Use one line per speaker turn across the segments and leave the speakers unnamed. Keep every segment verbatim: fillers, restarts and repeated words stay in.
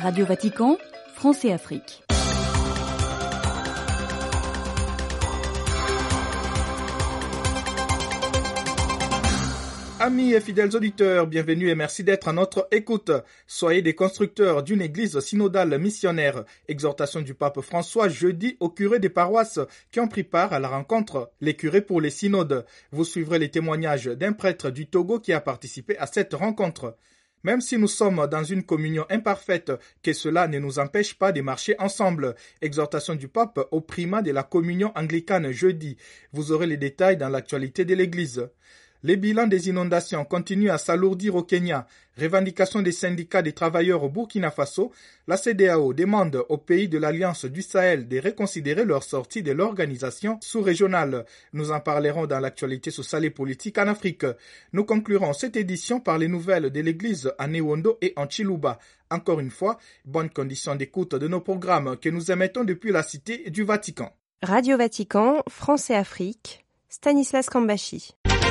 Radio Vatican, France et Afrique.
Amis et fidèles auditeurs, bienvenue et merci d'être à notre écoute. Soyez des constructeurs d'une église synodale missionnaire. Exhortation du pape François jeudi aux curés des paroisses qui ont pris part à la rencontre. Les curés pour les synodes. Vous suivrez les témoignages d'un prêtre du Togo qui a participé à cette rencontre. Même si nous sommes dans une communion imparfaite, que cela ne nous empêche pas de marcher ensemble. Exhortation du pape au primat de la communion anglicane jeudi. Vous aurez les détails dans l'actualité de l'église. Les bilans des inondations continuent à s'alourdir au Kenya. Revendication des syndicats des travailleurs au Burkina Faso, la C E D E A O demande aux pays de l'Alliance du Sahel de reconsidérer leur sortie de l'organisation sous-régionale. Nous en parlerons dans l'actualité sociale et politique en Afrique. Nous conclurons cette édition par les nouvelles de l'église à Newondo et en Chiluba. Encore une fois, bonne condition d'écoute de nos programmes que nous émettons depuis la Cité du Vatican.
Radio Vatican, France et Afrique, Stanislas Kambashi.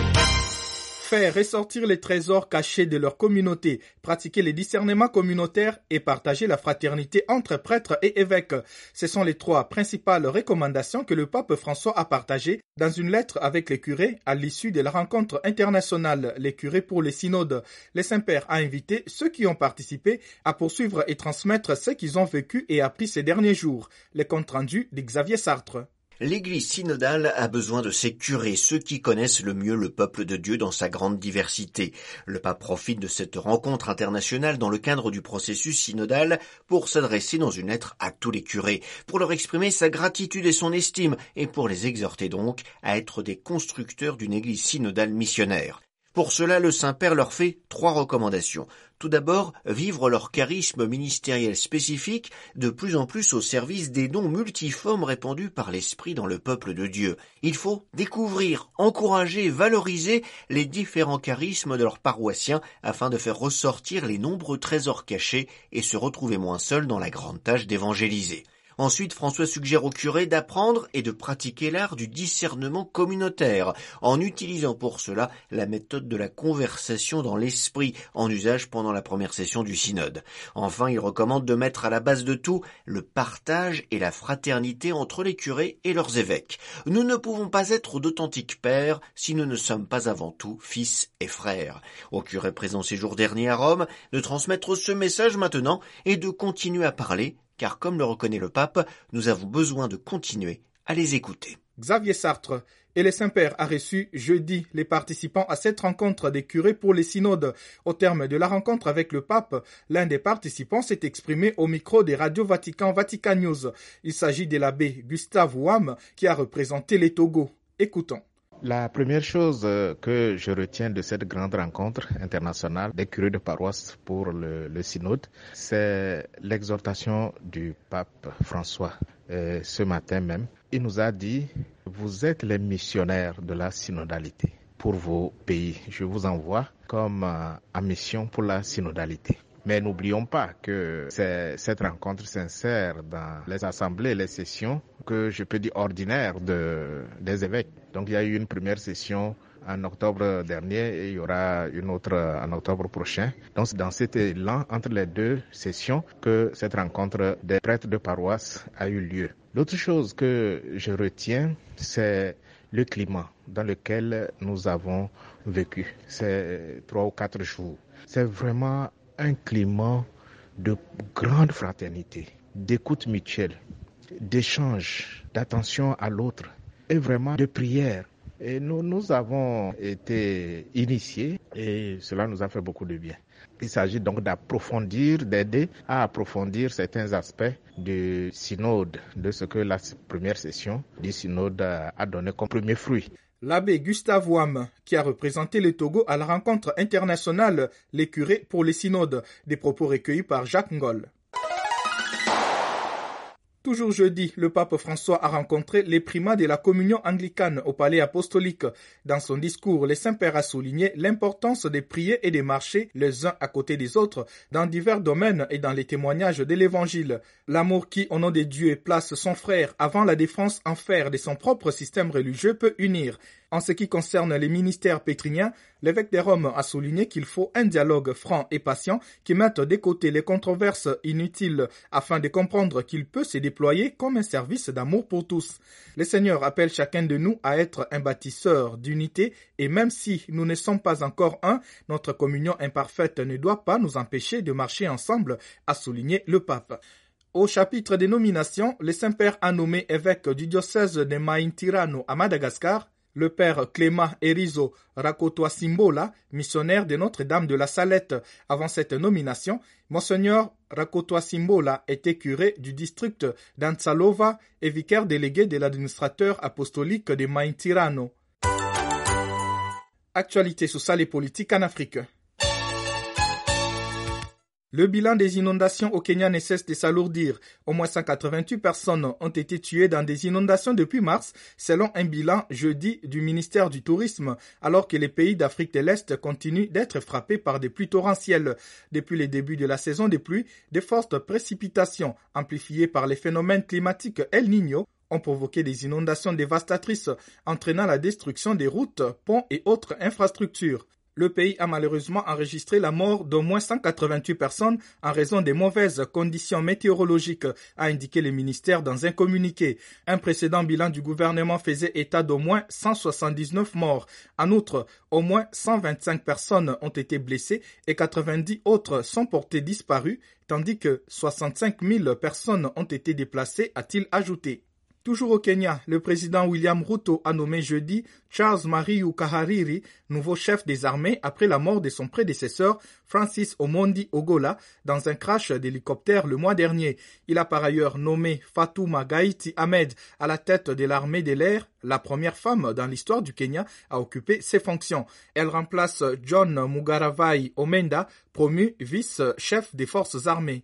Faire ressortir les trésors cachés de leur communauté, pratiquer les discernements communautaires et partager la fraternité entre prêtres et évêques. Ce sont les trois principales recommandations que le pape François a partagées dans une lettre avec les curés à l'issue de la rencontre internationale, les curés pour les synodes. Le Saint-Père a invité ceux qui ont participé à poursuivre et transmettre ce qu'ils ont vécu et appris ces derniers jours. Le compte rendu de Xavier Sartre.
L'Église synodale a besoin de ses curés, ceux qui connaissent le mieux le peuple de Dieu dans sa grande diversité. Le pape profite de cette rencontre internationale dans le cadre du processus synodal pour s'adresser dans une lettre à tous les curés, pour leur exprimer sa gratitude et son estime, et pour les exhorter donc à être des constructeurs d'une Église synodale missionnaire. Pour cela, le Saint-Père leur fait trois recommandations. Tout d'abord, vivre leur charisme ministériel spécifique, de plus en plus au service des dons multiformes répandus par l'Esprit dans le peuple de Dieu. Il faut découvrir, encourager, valoriser les différents charismes de leurs paroissiens afin de faire ressortir les nombreux trésors cachés et se retrouver moins seuls dans la grande tâche d'évangéliser. Ensuite, François suggère aux curés d'apprendre et de pratiquer l'art du discernement communautaire, en utilisant pour cela la méthode de la conversation dans l'esprit, en usage pendant la première session du synode. Enfin, il recommande de mettre à la base de tout le partage et la fraternité entre les curés et leurs évêques. Nous ne pouvons pas être d'authentiques pères si nous ne sommes pas avant tout fils et frères. Aux curés présents ces jours derniers à Rome, de transmettre ce message maintenant et de continuer à parler, car comme le reconnaît le pape, nous avons besoin de continuer à les écouter.
Xavier Sartre et le Saint-Père a reçu jeudi les participants à cette rencontre des curés pour les synodes. Au terme de la rencontre avec le pape, l'un des participants s'est exprimé au micro des radios Vatican Vatican News. Il s'agit de l'abbé Gustave Ouam qui a représenté les Togo. Écoutons.
La première chose que je retiens de cette grande rencontre internationale des curés de paroisse pour le, le synode, c'est l'exhortation du pape François. Euh, ce matin même, il nous a dit « Vous êtes les missionnaires de la synodalité pour vos pays. Je vous envoie comme euh, en mission pour la synodalité. » Mais n'oublions pas que c'est cette rencontre sincère dans les assemblées, les sessions que je peux dire ordinaires de, des évêques. Donc il y a eu une première session en octobre dernier et il y aura une autre en octobre prochain. Donc c'est dans cet élan entre les deux sessions que cette rencontre des prêtres de paroisse a eu lieu. L'autre chose que je retiens, c'est le climat dans lequel nous avons vécu ces trois ou quatre jours. C'est vraiment un climat de grande fraternité, d'écoute mutuelle, d'échange, d'attention à l'autre et vraiment de prière. Et nous, nous avons été initiés et cela nous a fait beaucoup de bien. Il s'agit donc d'approfondir, d'aider à approfondir certains aspects du synode, de ce que la première session du synode a donné comme premier fruit.
L'abbé Gustave Ouam, qui a représenté le Togo à la rencontre internationale Les curés pour les synodes, des propos recueillis par Jacques Ngol. Toujours jeudi, le pape François a rencontré les primats de la communion anglicane au palais apostolique. Dans son discours, le Saint-Père a souligné l'importance de prier et de marcher les uns à côté des autres dans divers domaines et dans les témoignages de l'Évangile. L'amour qui, au nom de Dieu, place son frère avant la défense en fer de son propre système religieux peut unir. En ce qui concerne les ministères pétriniens, l'évêque de Rome a souligné qu'il faut un dialogue franc et patient qui mette de côté les controverses inutiles afin de comprendre qu'il peut se déployer comme un service d'amour pour tous. Le Seigneur appelle chacun de nous à être un bâtisseur d'unité et même si nous ne sommes pas encore un, notre communion imparfaite ne doit pas nous empêcher de marcher ensemble, a souligné le pape. Au chapitre des nominations, le Saint-Père a nommé évêque du diocèse de Maintirano à Madagascar le père Clément Erizo Rakotoa-Simbola, missionnaire de Notre-Dame de la Salette. Avant cette nomination, Monseigneur Rakotoa-Simbola était curé du district d'Antsalova et vicaire délégué de l'administrateur apostolique de Maintirano. Actualité sociale et politique en Afrique. Le bilan des inondations au Kenya ne cesse de s'alourdir. Au moins cent quatre-vingt-huit personnes ont été tuées dans des inondations depuis mars, selon un bilan jeudi du ministère du Tourisme, alors que les pays d'Afrique de l'Est continuent d'être frappés par des pluies torrentielles. Depuis le début de la saison des pluies, de fortes précipitations, amplifiées par les phénomènes climatiques El Niño, ont provoqué des inondations dévastatrices, entraînant la destruction des routes, ponts et autres infrastructures. Le pays a malheureusement enregistré la mort d'au moins cent quatre-vingt-huit personnes en raison des mauvaises conditions météorologiques, a indiqué le ministère dans un communiqué. Un précédent bilan du gouvernement faisait état d'au moins cent soixante-dix-neuf morts. En outre, au moins cent vingt-cinq personnes ont été blessées et quatre-vingt-dix autres sont portées disparues, tandis que soixante-cinq mille personnes ont été déplacées, a-t-il ajouté. Toujours au Kenya, le président William Ruto a nommé jeudi Charles Mariu Kahariri nouveau chef des armées après la mort de son prédécesseur Francis Omondi Ogola dans un crash d'hélicoptère le mois dernier. Il a par ailleurs nommé Fatuma Gaiti Ahmed à la tête de l'armée de l'air, la première femme dans l'histoire du Kenya à occuper ces fonctions. Elle remplace John Mugaravai Omenda, promu vice-chef des forces armées.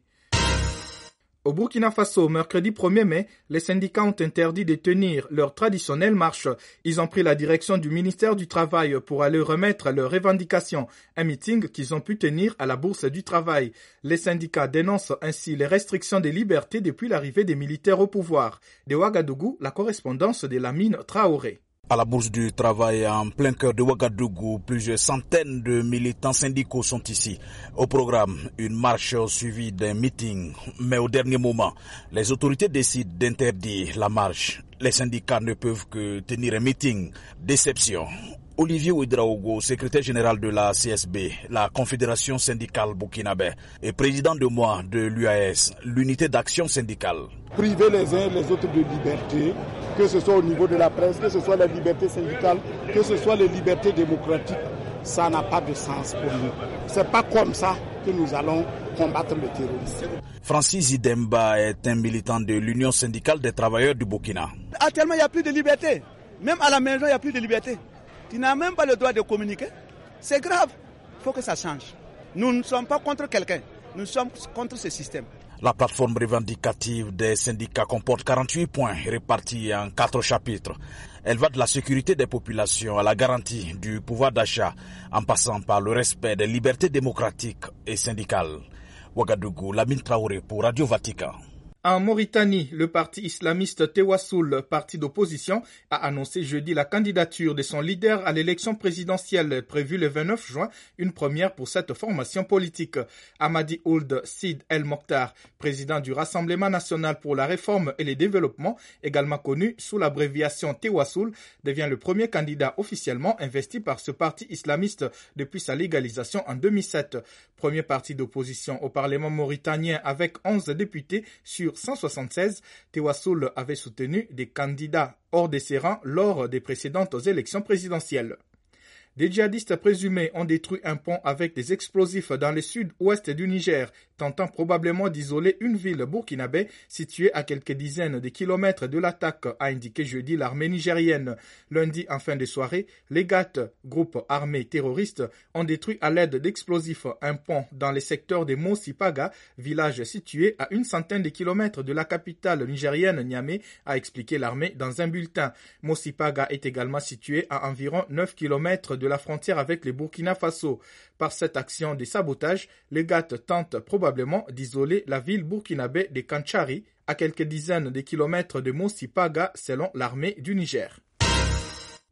Au Burkina Faso, mercredi premier mai, les syndicats ont interdit de tenir leur traditionnelle marche. Ils ont pris la direction du ministère du Travail pour aller remettre leurs revendications, un meeting qu'ils ont pu tenir à la Bourse du Travail. Les syndicats dénoncent ainsi les restrictions des libertés depuis l'arrivée des militaires au pouvoir. De Ouagadougou, la correspondance de Lamine Traoré.
À la Bourse du Travail, en plein cœur de Ouagadougou, plusieurs centaines de militants syndicaux sont ici. Au programme, une marche suivie d'un meeting. Mais au dernier moment, les autorités décident d'interdire la marche. Les syndicats ne peuvent que tenir un meeting. Déception. Olivier Ouedraogo, secrétaire général de la C S B, la Confédération syndicale burkinabé, et président de moi de l'U A S, l'unité d'action syndicale.
Priver les uns et les autres de liberté, que ce soit au niveau de la presse, que ce soit la liberté syndicale, que ce soit les libertés démocratiques, ça n'a pas de sens pour nous. C'est pas comme ça que nous allons combattre le terrorisme.
Francis Zidemba est un militant de l'Union syndicale des travailleurs du Burkina.
Actuellement, il n'y a plus de liberté. Même à la maison, il n'y a plus de liberté. Tu n'as même pas le droit de communiquer. C'est grave. Il faut que ça change. Nous ne sommes pas contre quelqu'un. Nous sommes contre ce système.
La plateforme revendicative des syndicats comporte quarante-huit points répartis en quatre chapitres. Elle va de la sécurité des populations à la garantie du pouvoir d'achat, en passant par le respect des libertés démocratiques et syndicales. Ouagadougou, Lamine Traoré pour Radio Vatican.
En Mauritanie, le parti islamiste Tewassoul, parti d'opposition, a annoncé jeudi la candidature de son leader à l'élection présidentielle prévue le vingt-neuf juin, une première pour cette formation politique. Hamadi Ould Sid El Mokhtar, président du Rassemblement national pour la réforme et le développement, également connu sous l'abréviation Tewassoul, devient le premier candidat officiellement investi par ce parti islamiste depuis sa légalisation en deux mille sept. Premier parti d'opposition au Parlement mauritanien avec onze députés sur cent soixante-seize, Tewassoul avait soutenu des candidats hors de ses rangs lors des précédentes élections présidentielles. Des djihadistes présumés ont détruit un pont avec des explosifs dans le sud-ouest du Niger, tentant probablement d'isoler une ville burkinabé située à quelques dizaines de kilomètres de l'attaque, a indiqué jeudi l'armée nigérienne. Lundi, en fin de soirée, les G A T, groupe armé terroriste, ont détruit à l'aide d'explosifs un pont dans le secteur de Mosipaga, village situé à une centaine de kilomètres de la capitale nigérienne Niamey, a expliqué l'armée dans un bulletin. Mosipaga est également situé à environ neuf kilomètres de la frontière avec le Burkina Faso. Par cette action de sabotage, les G A T tentent probablement d'isoler la ville burkinabé de Kanchari, à quelques dizaines de kilomètres de Mosipaga selon l'armée du Niger.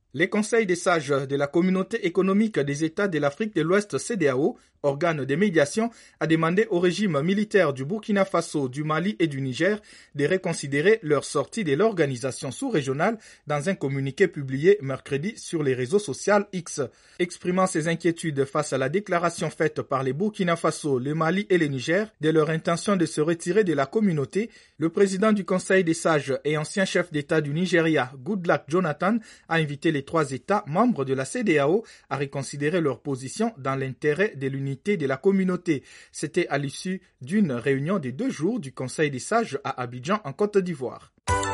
Les conseils des sages de la communauté économique des États de l'Afrique de l'Ouest C D A O, organe de médiation, a demandé au régime militaire du Burkina Faso, du Mali et du Niger de reconsidérer leur sortie de l'organisation sous-régionale dans un communiqué publié mercredi sur les réseaux sociaux X. Exprimant ses inquiétudes face à la déclaration faite par les Burkina Faso, le Mali et le Niger de leur intention de se retirer de la communauté, le président du Conseil des sages et ancien chef d'État du Nigeria, Goodluck Jonathan, a invité les trois États membres de la C D A O à reconsidérer leur position dans l'intérêt de l'unité de la communauté. C'était à l'issue d'une réunion de deux jours du Conseil des sages à Abidjan en Côte d'Ivoire.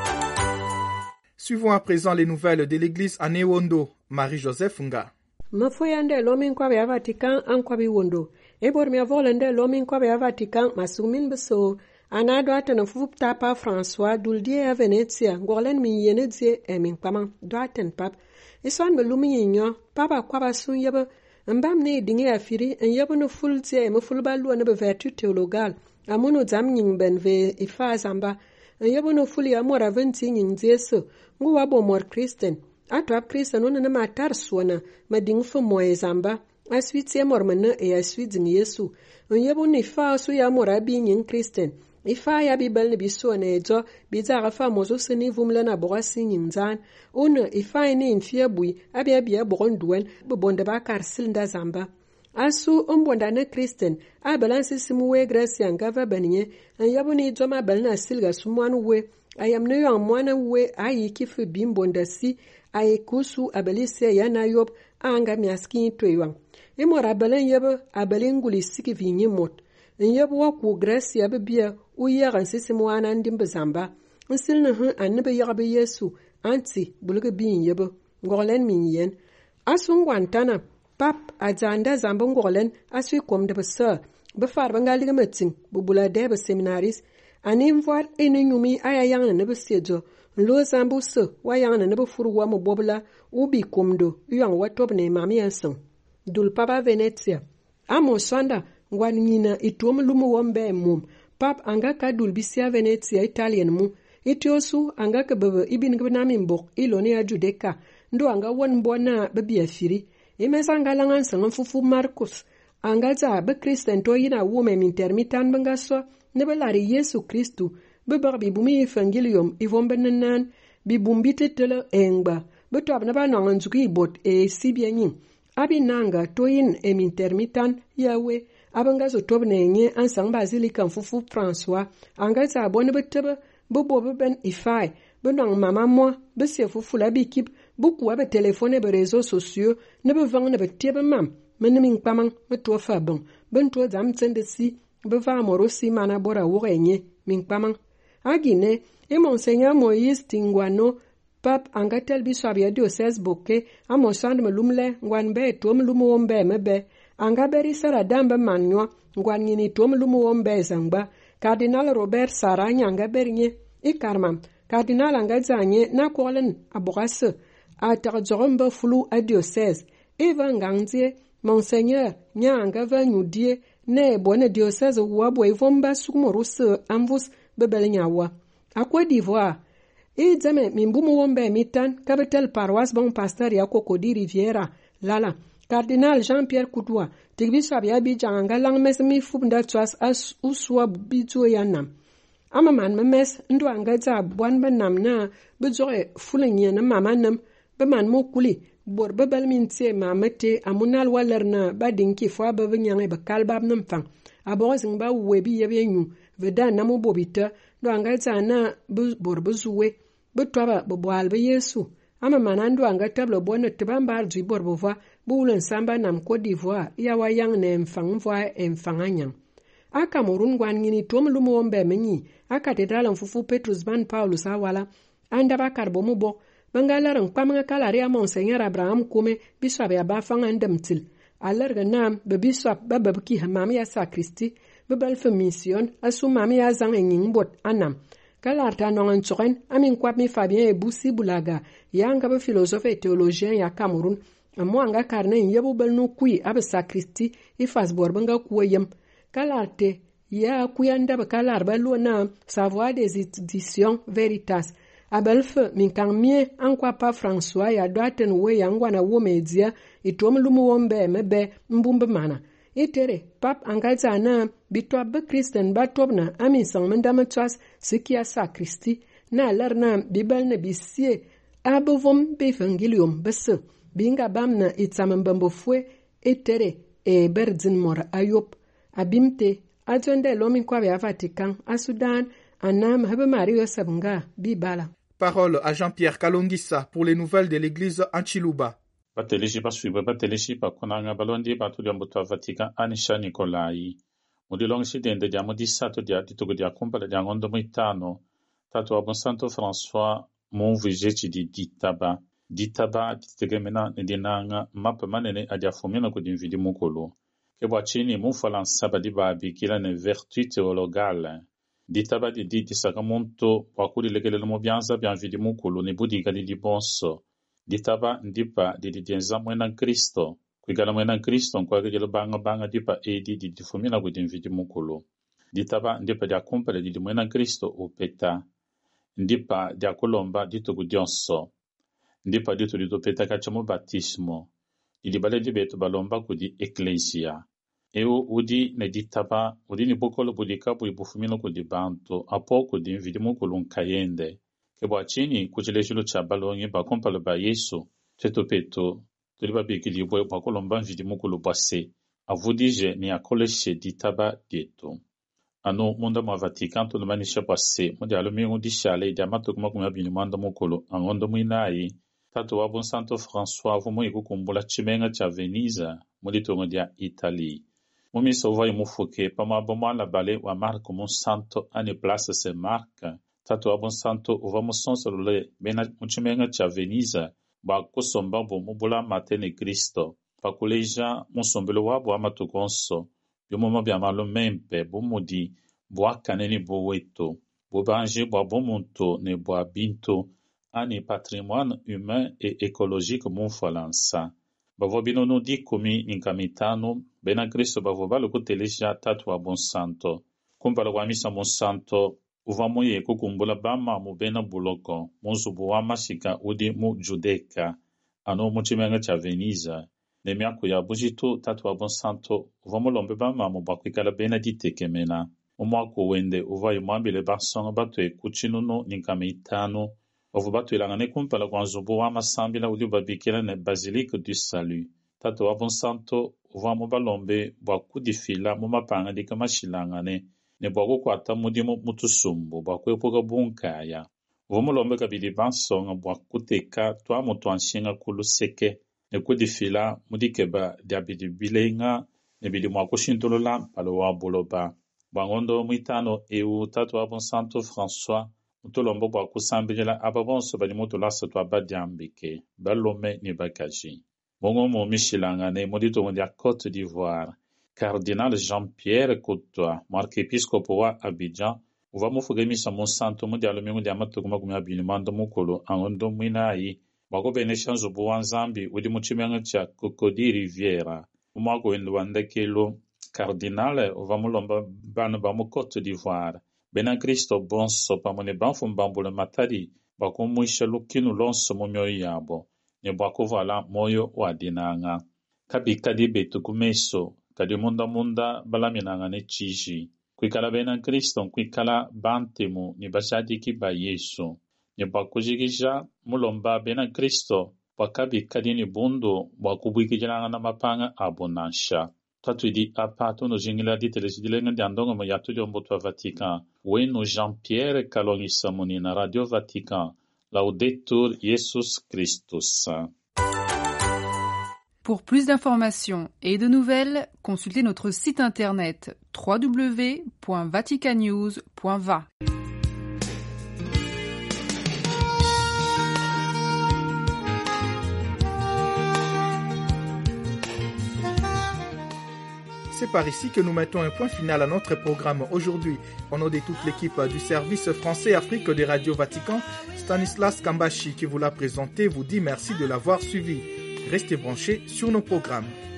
Suivons à présent les nouvelles de l'église à Newondo. Marie-Joseph Nga.
Mafoyande lomin kwabe ya Vatican an kwabe wondo. Ebor mi avolande lomin kwabe ya Vatican masumin beso. Anado atana fufup tapa François duldie a Venetia ngorlen mi yenedie e min kwaman do aten pap. Iswan be lumi yinyo papa kwaba sun yebe mbam ne dinge afiri en yebe no fultie e mo fulba lu ne be vertu théologale amono zam nyin ben ve ifa zamba en yebe no fuli amora venti nyin zeso ngu wabo mor Christian atwap Christian no na matar suona mading fo moye zamba aswiti mormana e aswiti ni Yesu en yebe no ifa so ya mora bi nyin Christian ifa ya bibel ne biso ne edzo bizara fa mozo seni vumla na borasi nyinzan una ifa ne infia bui abia bia boronduen bebonda ba karsil nda zamba asu umbonda na Christian a balansi simuwe gracia ngava baniye an yabuni dzoma balna silga sumwanu we ayam ne yo mwana we ayi kifu bimbonda si ayi kusu abalise yana yob anga miaski toywan imora balen yaba abalen nguli siki vinyi mot nyebe wa ku gracia bebia u yagan sisimu wana ndim bezamba nsilna hu anbe yagbe Yesu anti bulge bin yebe ngorlen min yen asungwantana pap azanda zamba ngorlen aswi kom de besa be far bangali meeting bubula de be seminaris anim voir ene nyumi aya yang ne be sejo lo zambu se wa yang ne be furu wa mo bobla ubi komdo yang watob ne mami ansan dul papa Venetia amo swanda ngwan nyina itom lumu wombe mum pap anga ka dul bisia Venetia Italian mu itiosu anga ka bebe ibin gbna mimbok iloni ya Judeka ndo anga won bona bebi afiri imesanga langan sangan fufu Marcus anga za be Christian to yina wume intermitan bangaso ne belari Yesu Kristu be barbi bumi evangelium ivombe nan bi bumbite tele engba be tob na ba nangan zuki bot e sibianin abi nanga to yin em intermitan yawe abanga zo tob ne nye ansang basilica fufu François anga za bonne betebe bo bo ben ifai be nang mama mo be se fufu la bikip bu ku be téléphone be réseaux sociaux ne be vang ne be tebe mam men min pamang me to fa bon ben to zam tsende si be va morosi mana bora wo renye min pamang agine e monseigneur Moïse Tingwano pap anga tel biso abia diocèse boke amo sand melumle ngwan be to melumo wombe mebe anga beri sara damba manyo ngwan nyini to melumo wombe zangba cardinal Robert Saranya anga bernye e karmam cardinal anga zanye na kolen abogase a tarjomba fulu a diocèse e vangangzie monseigneur nya anga vanyudie ne bonne diocèse wabo evomba sukmoruse amvus bebelnyawa a Côte d'Ivoire e zame mimbumu wombe mitan capital paroisse bon pasteur ya Cocody Riviera lala cardinal Jean-Pierre Koudoua tigbiso abia bi janga lang mes mi fubnda twas as uswa bizo yanam amaman memes ndo anga za bwan banam na bezoe fulenye na mamanam be man mo kuli bor bebel mintie mamete amunal walerna badinki fwa be nyange be kalbab nam fang abozing ba webi yebe nyu veda namu bobita ndo anga za na bor bezuwe betwaba bobwal be Yesu ama manando anga tablo bonne tebambar du borbova bulen samba nam Côte d'Ivoire ya wayang ne mfang voa emfanganyang a Cameroun gwan ngini tom lumo wombe menyi a cathédrale mfufu Petrus Ban Paulus awala anda ba karbo mo bo bangalaran kwamanga kalari a monseigneur Abraham Kome bishop ya ba fanga ndamtil alerga nam be bishop ba babki hamami ya sacristie be balfe mission asu mami ya zang nging bot anam kalarta nongan tsoren amin kwap mi Fabien Ebusi Bulaga yanga be philosophe et théologien ya Cameroun amo anga karne yebu belno kui abe sacristie ifas borbanga kuwayem kalarte ya kuyanda be kalar ba lona savoir des éditions Veritas abelfe min kan mie ankwa pa François ya doaten we ya ngwana wo media itom lumu wombe mebe mbumbe mana itere pap angalza na bitwa be Christen batobna ami sang mendama twas sikia sa Christi na lerna bibel ne bisie abovom be evangelium bese binga bamna itsamembambo fue itere e berdin mor ayop abimte ajonde lomin kwa ya Vatican a Sudan anam habe Mario Sabunga bibala.
Parole à Jean-Pierre Kalondissa pour les nouvelles de l'église en Chiluba.
Batelishi basuiba batelishi bakonanga balondi batuli ambuto Vatican anisha Nikolai. Mudilongshi dende dia modisato dia ditugo dia kumpala dia ngondo muitano. Tatu abon Santo François mon vijeci di ditaba. Ditaba ditegemena nedinanga mapa manene adia fomina ko din vidi mukolo. Kebwa chini mon falan sabadi babi kila ne vertu théologale. Ditaba di di disakamonto wakuli legele mo bianza bian vidi mukolo ne budi gali di bonso. Ditaba ndipa di di dienza mwena Kristo. Kuigala mwena Kristo kwa gele banga banga dipa edi di difumina ko din vidi mukolo. Ditaba ndipa dia kumpale di mwena Kristo opeta. Ndipa dia kolomba dito gudionso. Ndipa dito dito peta kachamo batismo. Ili bale di beto balomba kudi ecclesia. Eo udi ne ditaba udi ni bokolo budika bu ibufumino kudi banto apo kudi vidimu kulun kayende. Kebo achini kuchileshilo cha balongi ba kompalo ba Yesu. Cheto peto tuliba bikili bo ba kolomba vidimu kulu base. Avudije ni akoleshe ditaba dieto. Ano munda ma Vatican to manisha base. Mudi alomi di shale di amato kuma kuma binimanda mukulu angondo muinai. Tatu wabon Santo François vumo ikukumbula chimenga cha Venise mulitongo dia Italie. Mumi sova imufuke pama bomo la bale wa marque mon santo ane place se marque. Tatu wabon Santo uvamo sonsolo le bena muchimenga cha Venise ba kusomba bo mubula matene Cristo. Pa kuleja musombelo wabo amatugonso. Yomo mabia malo mempe bomudi boa kaneni boweto. Bobanje boa bomonto ne boa binto. Ani patrimoine humain et écologique mon falansa. Bavo binono di komi inkamitano, bena Cristo bavo balo kuteleja tatu wa bon santo. Kumpala wa misa mon santo, uvamo ye kukumbula bama mu bena buloko, monzubu wa mashika udi mu judeka, ano muchimenga cha Venise. Nemiaku ya bujito tatu wa bon santo, uvamo lombe bama mu bakwikala bena ditekemena. Umwako wende uva yumambile basonga batwe kuchinuno ninkamitano, Ovo batu ilangane kumpala kwa nzubu wa masambila udi babikela ne basilique du salut. Tato wabon santo uva mo balombe bwa kudifila mo mapanga dika mashilangane ne bwa kukwata mudi mo mutusumbu bwa kwepoka bunkaya. Uva mo lombe kabili bansonga bwa kuteka twa mo twanshinga kulu seke ne kudifila mudi keba diabidi bilenga ne bili mwa kushintolola palo wa boloba. Bwa ngondo muitano eu tato wabon Santo François Mutolombo bwa kusambijela ababonso bali mutu lasa twa badiambike, balome ni bakaji. Mongo mo mishilangane modito mondia Côte d'Ivoire. Cardinal Jean-Pierre Coutois, archiepiscopo wa Abidjan, uva mufugemisa mon santo mondia lomingo dia matuguma kumya binimando mukolo angondo mwinai, wako benesha nzubu wa Nzambi udi muchimenga cha Cocody Riviera. Umwako wendo wandekelo Cardinal uva mulomba bana ba mu Côte d'Ivoire. Bena Cristo bonso pamone banfu mbambule matari bako mwisha lukinu lonso mumyo yabo ne bako vala moyo wadinanga kabi kadi betu kumeso kadi munda munda balaminanga ne chiji kwikala bena Cristo kwikala bantemu ni bashadi ki ba Yesu ne bako jigija mulomba bena Cristo wakabi kadi ni bundo bako bwikijana na mapanga abonasha. Tatu di apato no jingila di telesidilenga di andonga ma yatu di omboto Vatican. Weno Jean-Pierre Kalonisa Monina Radio Vatican. Laudetur Jesus Christus.
Pour plus d'informations et de nouvelles, consultez notre site internet w w w point vatican news point v a.
C'est par ici que nous mettons un point final à notre programme aujourd'hui. Au nom de toute l'équipe du service français Afrique de Radio Vatican, Stanislas Kambashi qui vous l'a présenté vous dit merci de l'avoir suivi. Restez branchés sur nos programmes.